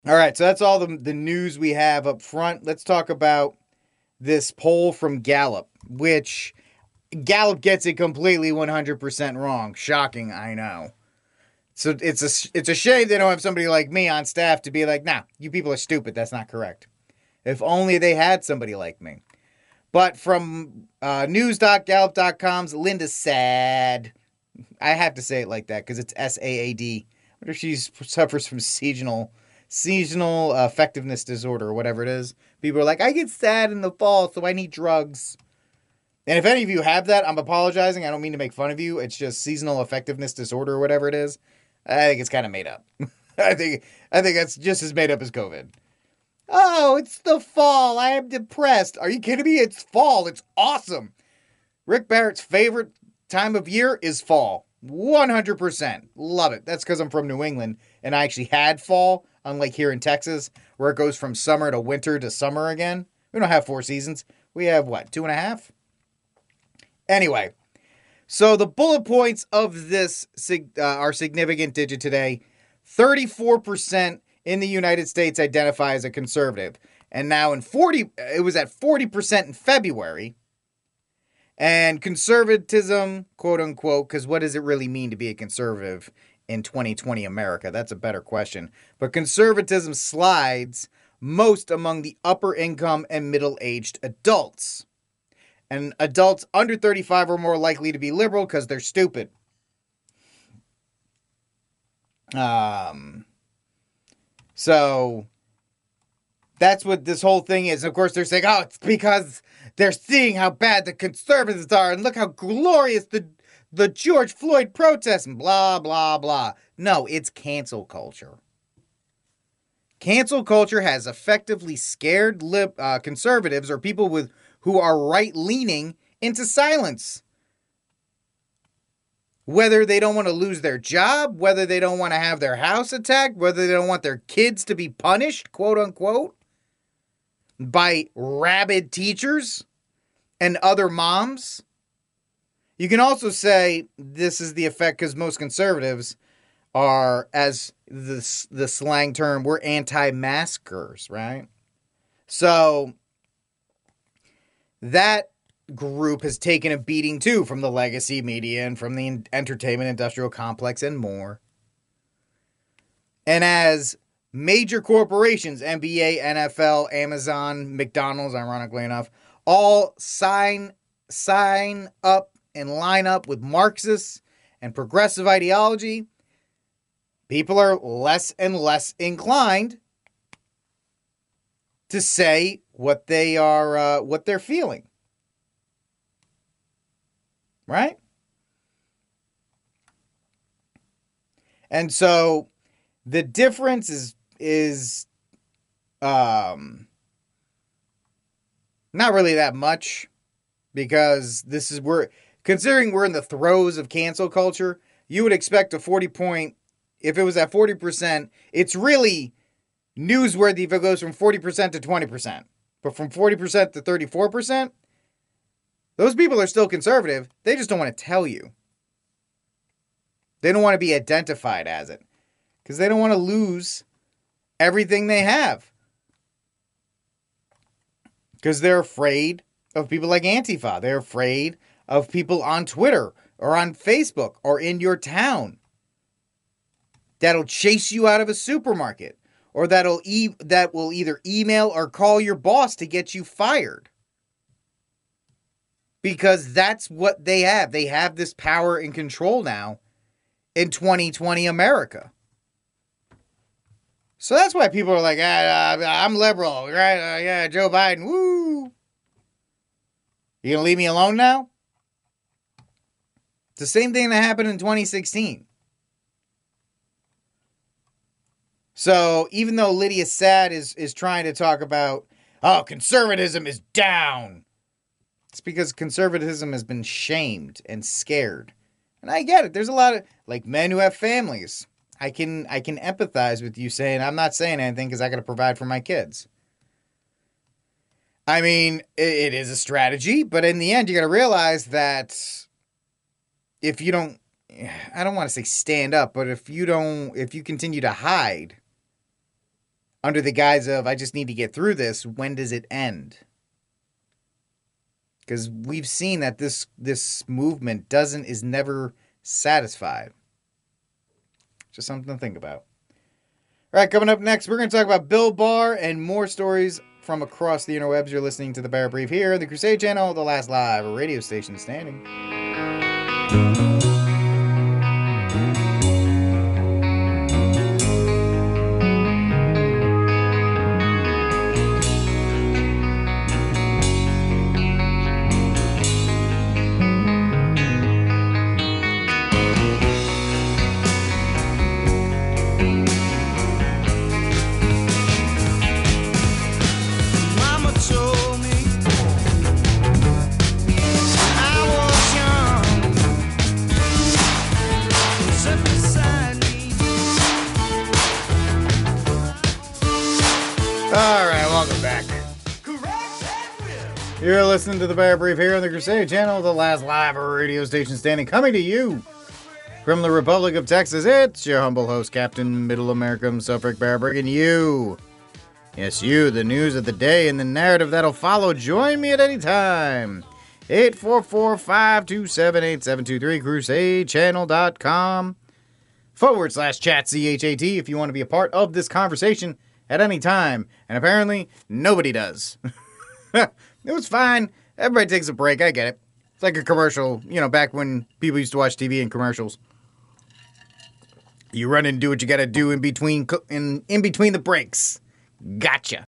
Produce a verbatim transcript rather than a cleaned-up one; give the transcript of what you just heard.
All right, so that's all the, the news we have up front. Let's talk about this poll from Gallup, which Gallup gets it completely one hundred percent wrong. Shocking, I know. So it's a it's a shame they don't have somebody like me on staff to be like, nah, you people are stupid. That's not correct. If only they had somebody like me. But from uh, news dot gallup dot com's Linda Sad, I have to say it like that because it's S A A D. I wonder if she suffers from seasonal seasonal uh, effectiveness disorder or whatever it is. People are like, I get sad in the fall, so I need drugs. And if any of you have that, I'm apologizing. I don't mean to make fun of you. It's just seasonal effectiveness disorder or whatever it is. I think it's kind of made up. I think I think that's just as made up as COVID. Oh, it's the fall. I am depressed. Are you kidding me? It's fall. It's awesome. Rick Barrett's favorite time of year is fall. one hundred percent. Love it. That's because I'm from New England and I actually had fall, unlike here in Texas, where it goes from summer to winter to summer again. We don't have four seasons. We have what, two and a half? Anyway, so the bullet points of this uh, our significant digit today: thirty-four percent in the United States identify as a conservative, and now in forty, it was at forty percent in February. And conservatism, quote unquote, because what does it really mean to be a conservative in twenty twenty America? That's a better question. But conservatism slides most among the upper income and middle aged adults. And adults under thirty-five are more likely to be liberal because they're stupid. Um, so that's what this whole thing is. Of course, they're saying, oh, it's because they're seeing how bad the conservatives are and look how glorious the the George Floyd protests and blah, blah, blah. No, it's cancel culture. Cancel culture has effectively scared lib, uh, conservatives or people with who are right-leaning into silence. Whether they don't want to lose their job, whether they don't want to have their house attacked, whether they don't want their kids to be punished, quote unquote, by rabid teachers and other moms. You can also say this is the effect because most conservatives are, as the, the slang term, we're anti-maskers, right? So that group has taken a beating too from the legacy media and from the entertainment industrial complex and more. And as major corporations, N B A, N F L, Amazon, McDonald's, ironically enough, all sign sign up and line up with Marxists and progressive ideology, people are less and less inclined to say what they are, uh, what they're feeling. Right? And so the difference is is um not really that much because this is we're considering we're in the throes of cancel culture. You would expect a forty point if it was at forty percent, it's really newsworthy if it goes from forty percent to twenty percent. But from forty percent to thirty-four percent, those people are still conservative. They just don't want to tell you. They don't want to be identified as it because they don't want to lose everything they have. Because they're afraid of people like Antifa. They're afraid of people on Twitter or on Facebook or in your town that'll chase you out of a supermarket or that'll e- that will either email or call your boss to get you fired. Because that's what they have. They have this power and control now in twenty twenty America. So that's why people are like, ah, I'm liberal, right? Uh, yeah, Joe Biden, woo. You gonna leave me alone now? It's the same thing that happened in twenty sixteen. So even though Lydia Sad is, is trying to talk about, oh, conservatism is down, it's because conservatism has been shamed and scared. And I get it. There's a lot of, like, men who have families. I can I can empathize with you saying, I'm not saying anything because I got to provide for my kids. I mean, it, it is a strategy, but in the end, you got to realize that if you don't, I don't want to say stand up, but if you don't, if you continue to hide, under the guise of, I just need to get through this. When does it end? Because we've seen that this this movement doesn't is never satisfied. Just something to think about. All right, coming up next, we're going to talk about Bill Barr and more stories from across the interwebs. You're listening to the Bear Brief here, the Crusade Channel, the last live radio station standing. You're listening to the Bear Brief here on the Crusade Channel, the last live radio station standing, coming to you from the Republic of Texas. It's your humble host, Captain Middle America himself, Rick Bear, bringing you, yes, you, the news of the day and the narrative that'll follow. Join me at any time. eight four four, five two seven, eight seven two three, crusade channel dot com forward slash chat, C H A T, if you want to be a part of this conversation at any time. And apparently, nobody does. It was fine. Everybody takes a break. I get it. It's like a commercial, you know, back when people used to watch T V and commercials. You run and do what you got to do in between in, in between the breaks. Gotcha.